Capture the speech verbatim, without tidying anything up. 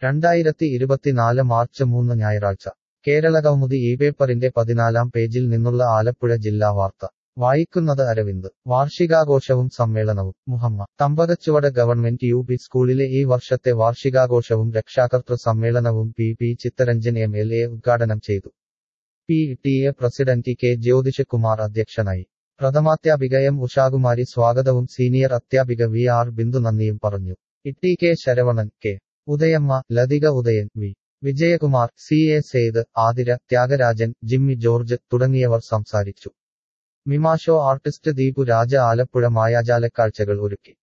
രണ്ടായിരത്തി ഇരുപത്തിനാല് മാർച്ച് മൂന്ന് ഞായറാഴ്ച കേരളകൗമുദി ഈ പേപ്പറിന്റെ പതിനാലാം പേജിൽ നിന്നുള്ള ആലപ്പുഴ ജില്ലാ വാർത്ത വായിക്കുന്നത് അരവിന്ദ്. വാർഷികാഘോഷവും സമ്മേളനവും Muhamma Thampakachuvadu government U P സ്കൂളിലെ ഈ വർഷത്തെ വാർഷികാഘോഷവും രക്ഷാകർതൃ സമ്മേളനവും P P Chitharanjan M L A ഉദ്ഘാടനം ചെയ്തു. P T A president K Jyothish Kumar അധ്യക്ഷനായി. പ്രഥമാധ്യാപിക എം ഉഷാകുമാരി സ്വാഗതവും സീനിയർ അധ്യാപിക വി ആർ ബിന്ദു നന്ദിയും പറഞ്ഞു. E K Saravanan, K Udayamma, Lathika Udayan, V Vijayakumar, C A Syed, Athira, Thyagarajan, Jimmy George തുടങ്ങിയവർ സംസാരിച്ചു. മിമാഷോ ആർട്ടിസ്റ്റ് ദീപു രാജ ആലപ്പുഴ മായാജാലക്കാഴ്ചകൾ ഒരുക്കി.